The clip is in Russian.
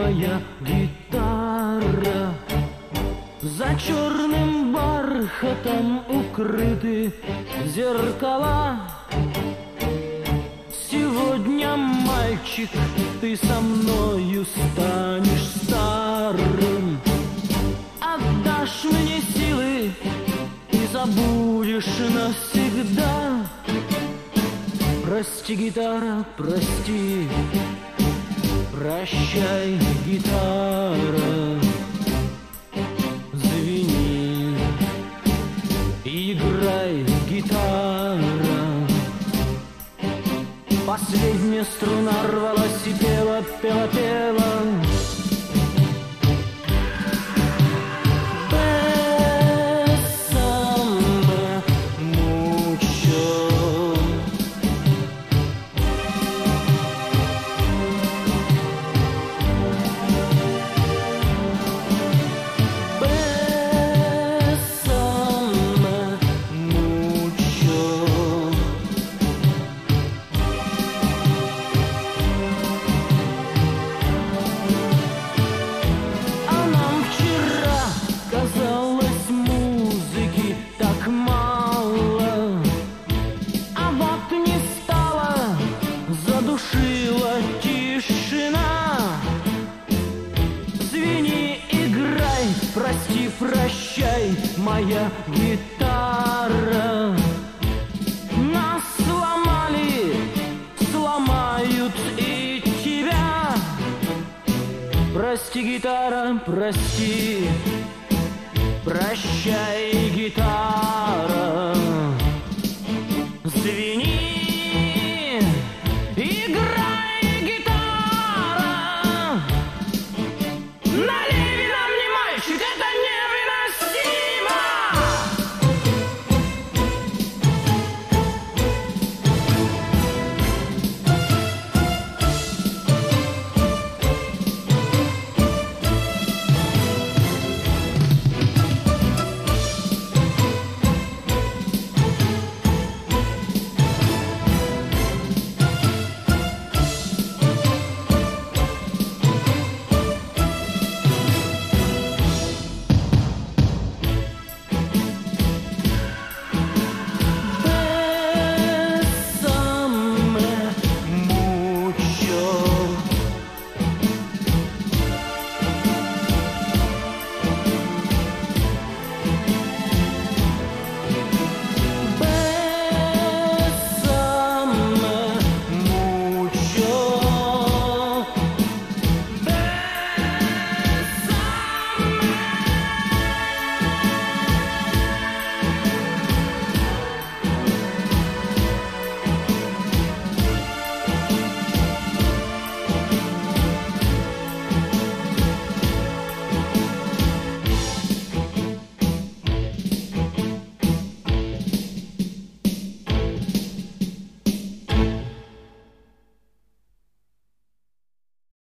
моя гитара. За черным бархатом укрыты зеркала. Сегодня, мальчик, ты со мною станешь старым. Отдашь мне силы и забудешь навсегда. Прости, гитара, прости, прощай, гитара. Звени, играй, гитара. Последняя струна рвалась и пела, пела, пела. Прости, прощай, моя гитара. Нас сломали, сломают и тебя. Прости, гитара, прости, прощай.